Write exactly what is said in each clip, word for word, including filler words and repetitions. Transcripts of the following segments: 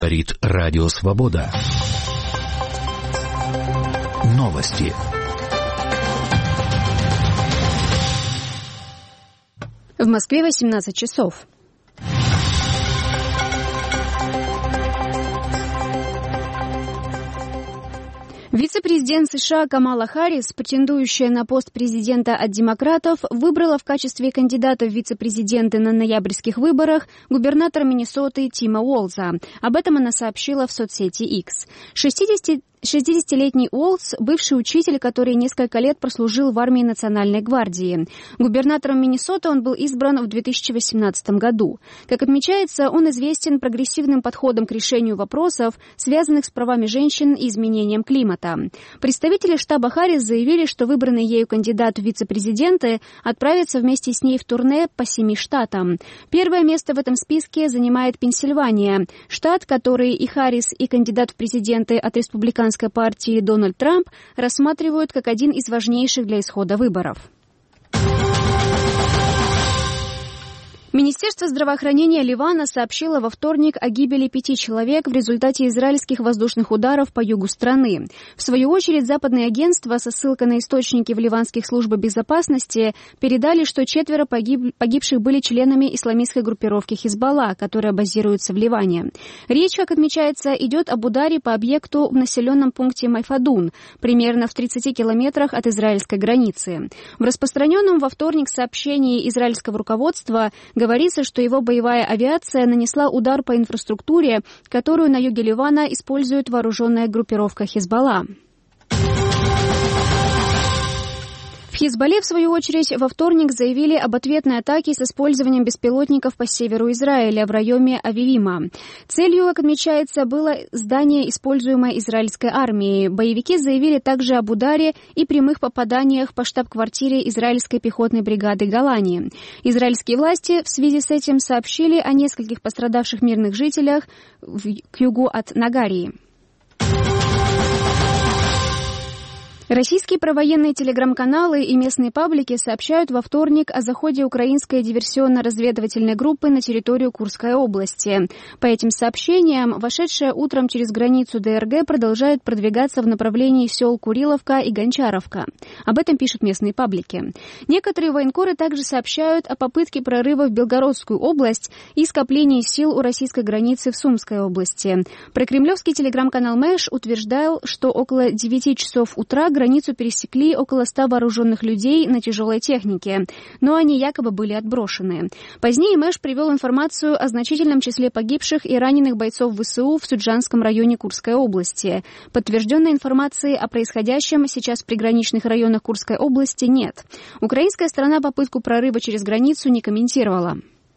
Говорит Радио Свобода. Новости. В Москве восемнадцать часов. Вице-президент США Камала Харрис, претендующая на пост президента от демократов, выбрала в качестве кандидата в вице-президенты на ноябрьских выборах губернатора Миннесоты Тима Уолза. Об этом она сообщила в соцсети X. шестидесятилетний Уолз – бывший учитель, который несколько лет прослужил в армии Национальной гвардии. Губернатором Миннесоты он был избран в две тысячи восемнадцатом году. Как отмечается, он известен прогрессивным подходом к решению вопросов, связанных с правами женщин и изменением климата. Представители штаба Харрис заявили, что выбранный ею кандидат в вице-президенты отправится вместе с ней в турне по семи штатам. Первое место в этом списке занимает Пенсильвания, штат, который и Харрис, и кандидат в президенты от республиканской партии Дональд Трамп рассматривают как один из важнейших для исхода выборов. Министерство здравоохранения Ливана сообщило во вторник о гибели пяти человек в результате израильских воздушных ударов по югу страны. В свою очередь, западные агентства со ссылкой на источники в ливанских службах безопасности передали, что четверо погиб... погибших были членами исламистской группировки Хизбалла, которая базируется в Ливане. Речь, как отмечается, идет об ударе по объекту в населенном пункте Майфадун, примерно в тридцати километрах от израильской границы. В распространенном во вторник сообщении израильского руководства говорится, что его боевая авиация нанесла удар по инфраструктуре, которую на юге Ливана использует вооруженная группировка Хизбалла. В Хизбалле, в свою очередь, во вторник заявили об ответной атаке с использованием беспилотников по северу Израиля в районе Авивима. Целью, как отмечается, было здание, используемое израильской армией. Боевики заявили также об ударе и прямых попаданиях по штаб-квартире израильской пехотной бригады Голани. Израильские власти в связи с этим сообщили о нескольких пострадавших мирных жителях к югу от Нагарии. Российские провоенные телеграм-каналы и местные паблики сообщают во вторник о заходе украинской диверсионно-разведывательной группы на территорию Курской области. По этим сообщениям, вошедшая утром через границу ДРГ продолжает продвигаться в направлении сел Куриловка и Гончаровка. Об этом пишут местные паблики. Некоторые военкоры также сообщают о попытке прорыва в Белгородскую область и скоплении сил у российской границы в Сумской области. Прокремлевский телеграм-канал Мэш утверждал, что около девяти часов утра границу пересекли около ста вооруженных людей на тяжелой технике, но они якобы были отброшены. Позднее Мэш привел информацию о значительном числе погибших и раненых бойцов ВСУ в Суджанском районе Курской области. Подтвержденной информации о происходящем сейчас в приграничных районах Курской области нет. Украинская сторона попытку прорыва через границу не комментировала.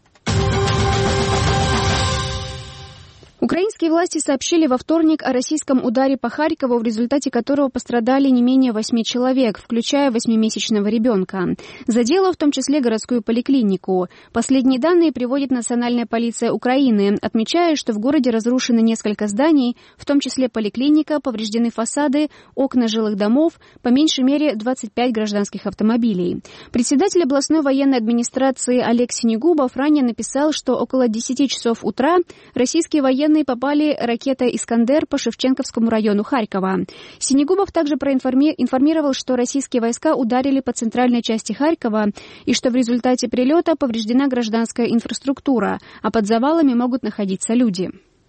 Украинские власти сообщили во вторник о российском ударе по Харькову, в результате которого пострадали не менее восьми человек, включая восьмимесячного ребенка. Задело в том числе городскую поликлинику. Последние данные приводит Национальная полиция Украины, отмечая, что в городе разрушено несколько зданий, в том числе поликлиника, повреждены фасады, окна жилых домов, по меньшей мере двадцать пять гражданских автомобилей. Председатель областной военной администрации Олег Синегубов ранее написал, что около десяти часов утра российские военные попали ракетой «Искандер» по Шевченковскому району Харькова. Синегубов также проинформировал, что российские войска ударили по центральной части Харькова и что в результате прилета повреждена гражданская инфраструктура, а под завалами могут находиться люди.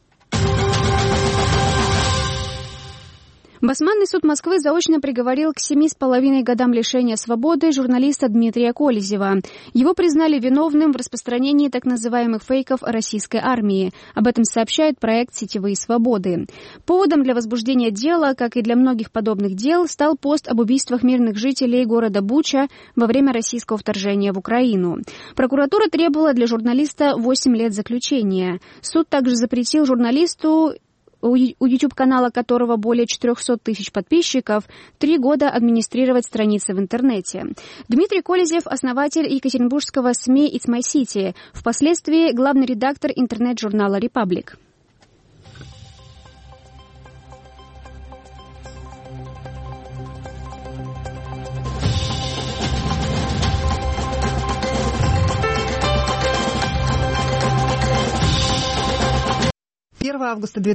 Басманный суд Москвы заочно приговорил к семи с половиной годам лишения свободы журналиста Дмитрия Колезева. Его признали виновным в распространении так называемых фейков о российской армии. Об этом сообщает проект «Сетевые свободы». Поводом для возбуждения дела, как и для многих подобных дел, стал пост об убийствах мирных жителей города Буча во время российского вторжения в Украину. Прокуратура требовала для журналиста восемь лет заключения. Суд также запретил журналисту, у YouTube-канала которого более четырехсот тысяч подписчиков, три года администрировать страницы в интернете. Дмитрий Колезев – основатель екатеринбургского СМИ «It's My City», впоследствии главный редактор интернет-журнала «Репаблик». первого августа